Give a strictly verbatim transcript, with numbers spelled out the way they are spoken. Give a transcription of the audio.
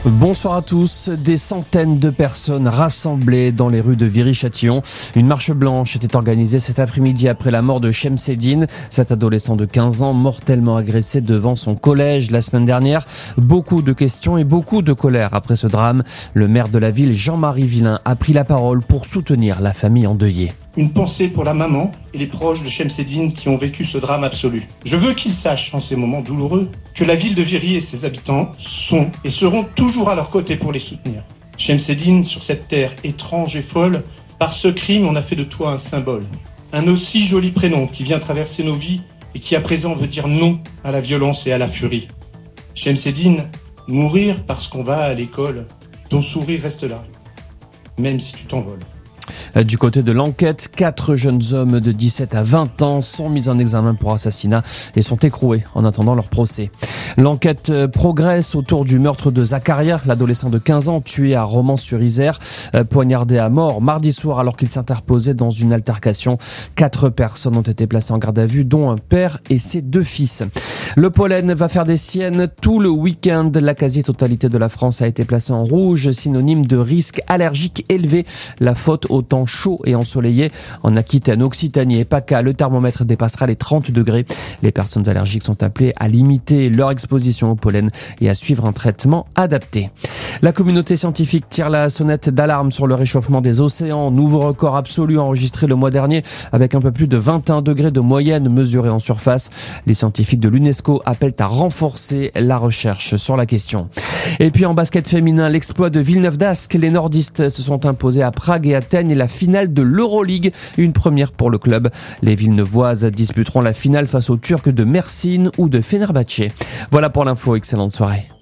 Bonsoir à tous. Des centaines de personnes rassemblées dans les rues de Viry-Châtillon. Une marche blanche était organisée cet après-midi après la mort de Chemseddine, cet adolescent de quinze ans mortellement agressé devant son collège la semaine dernière. Beaucoup de questions et beaucoup de colère après ce drame. Le maire de la ville, Jean-Marie Villain, a pris la parole pour soutenir la famille endeuillée. Une pensée pour la maman et les proches de Chemseddine qui ont vécu ce drame absolu. Je veux qu'ils sachent, en ces moments douloureux, que la ville de Viry et ses habitants sont et seront toujours à leur côté pour les soutenir. Chemseddine, sur cette terre étrange et folle, par ce crime, on a fait de toi un symbole. Un aussi joli prénom qui vient traverser nos vies et qui à présent veut dire non à la violence et à la furie. Chemseddine, mourir parce qu'on va à l'école, ton sourire reste là, même si tu t'envoles. Du côté de l'enquête, quatre jeunes hommes de dix-sept à vingt ans sont mis en examen pour assassinat et sont écroués en attendant leur procès. L'enquête progresse autour du meurtre de Zacharia, l'adolescent de quinze ans tué à Romans-sur-Isère, poignardé à mort mardi soir alors qu'il s'interposait dans une altercation. Quatre personnes ont été placées en garde à vue, dont un père et ses deux fils. Le pollen va faire des siennes tout le week-end. La quasi-totalité de la France a été placée en rouge, synonyme de risque allergique élevé. La faute au temps chaud et ensoleillé. En Aquitaine, Occitanie et PACA, le thermomètre dépassera les trente degrés. Les personnes allergiques sont appelées à limiter leur exposition au pollen et à suivre un traitement adapté. La communauté scientifique tire la sonnette d'alarme sur le réchauffement des océans. Nouveau record absolu enregistré le mois dernier avec un peu plus de vingt et un degrés de moyenne mesurée en surface. Les scientifiques de l'UNESCO appellent à renforcer la recherche sur la question. Et puis en basket féminin, l'exploit de Villeneuve d'Ascq. Les nordistes se sont imposés à Prague et atteignent la finale de l'Euroleague, une première pour le club. Les Villeneuvoises disputeront la finale face aux Turcs de Mersin ou de Fenerbahçe. Voilà pour l'info, excellente soirée.